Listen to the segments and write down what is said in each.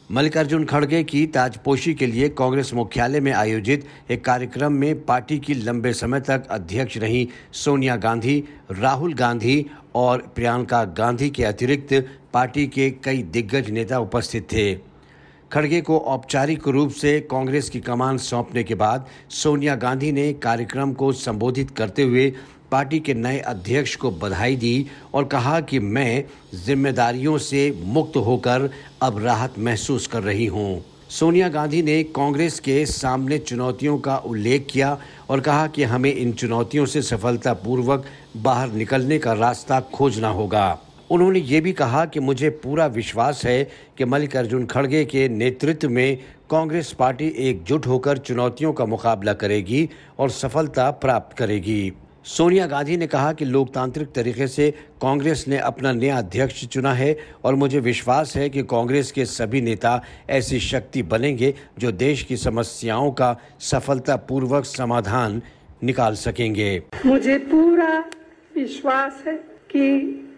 मल्लिकार्जुन खड़गे की ताजपोशी के लिए कांग्रेस मुख्यालय में आयोजित एक कार्यक्रम में पार्टी की लंबे समय तक अध्यक्ष रही सोनिया गांधी, राहुल गांधी और प्रियंका गांधी के अतिरिक्त पार्टी के कई दिग्गज नेता उपस्थित थे। खड़गे को औपचारिक रूप से कांग्रेस की कमान सौंपने के बाद सोनिया गांधी ने कार्यक्रम को संबोधित करते हुए पार्टी के नए अध्यक्ष को बधाई दी और कहा कि मैं जिम्मेदारियों से मुक्त होकर अब राहत महसूस कर रही हूं। सोनिया गांधी ने कांग्रेस के सामने चुनौतियों का उल्लेख किया और कहा कि हमें इन चुनौतियों से सफलतापूर्वक बाहर निकलने का रास्ता खोजना होगा। उन्होंने ये भी कहा कि मुझे पूरा विश्वास है कि मल्लिकार्जुन खड़गे के नेतृत्व में कांग्रेस पार्टी एकजुट होकर चुनौतियों का मुकाबला करेगी और सफलता प्राप्त करेगी। सोनिया गांधी ने कहा कि लोकतांत्रिक तरीके से कांग्रेस ने अपना नया अध्यक्ष चुना है और मुझे विश्वास है कि कांग्रेस के सभी नेता ऐसी शक्ति बनेंगे जो देश की समस्याओं का सफलतापूर्वक समाधान निकाल सकेंगे। मुझे पूरा विश्वास है कि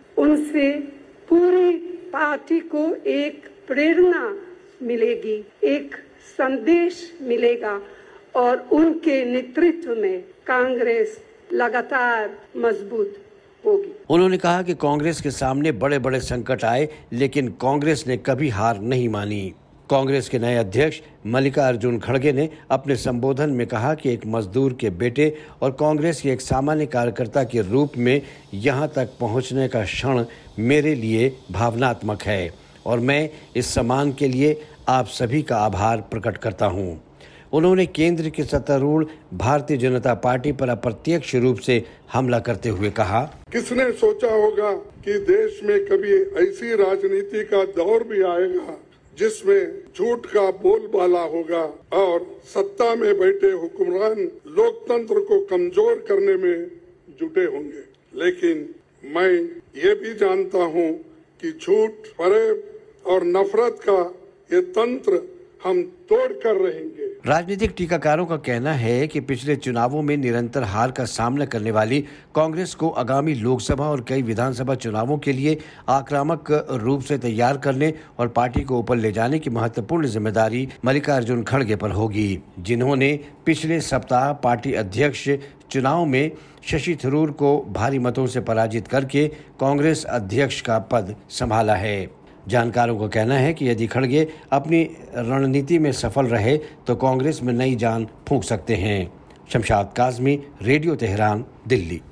उनसे पूरी पार्टी को एक प्रेरणा मिलेगी, एक संदेश मिलेगा और उनके नेतृत्व में कांग्रेस लगातार मजबूत होगी। उन्होंने कहा कि कांग्रेस के सामने बड़े बड़े संकट आए लेकिन कांग्रेस ने कभी हार नहीं मानी। कांग्रेस के नए अध्यक्ष मल्लिकार्जुन खड़गे ने अपने संबोधन में कहा कि एक मजदूर के बेटे और कांग्रेस के एक सामान्य कार्यकर्ता के रूप में यहां तक पहुंचने का क्षण मेरे लिए भावनात्मक है और मैं इस सम्मान के लिए आप सभी का आभार प्रकट करता हूं। उन्होंने केंद्र की सत्तारूढ़ भारतीय जनता पार्टी पर अप्रत्यक्ष रूप से हमला करते हुए कहा, किसने सोचा होगा कि देश में कभी ऐसी राजनीति का दौर भी आएगा जिसमें झूठ का बोलबाला होगा और सत्ता में बैठे हुक्मरान लोकतंत्र को कमजोर करने में जुटे होंगे। लेकिन मैं ये भी जानता हूँ कि झूठ, फरेब और नफरत का ये तंत्र हम तोड़ कर रहेंगे। राजनीतिक टीकाकारों का कहना है कि पिछले चुनावों में निरंतर हार का सामना करने वाली कांग्रेस को आगामी लोकसभा और कई विधानसभा चुनावों के लिए आक्रामक रूप से तैयार करने और पार्टी को ऊपर ले जाने की महत्वपूर्ण जिम्मेदारी मल्लिकार्जुन खड़गे पर होगी, जिन्होंने पिछले सप्ताह पार्टी अध्यक्ष चुनाव में शशि थरूर को भारी मतों से पराजित करके कांग्रेस अध्यक्ष का पद संभाला है। जानकारों का कहना है कि यदि खड़गे अपनी रणनीति में सफल रहे तो कांग्रेस में नई जान फूंक सकते हैं। Shamshad Kazmi, radio Tehran, Delhi.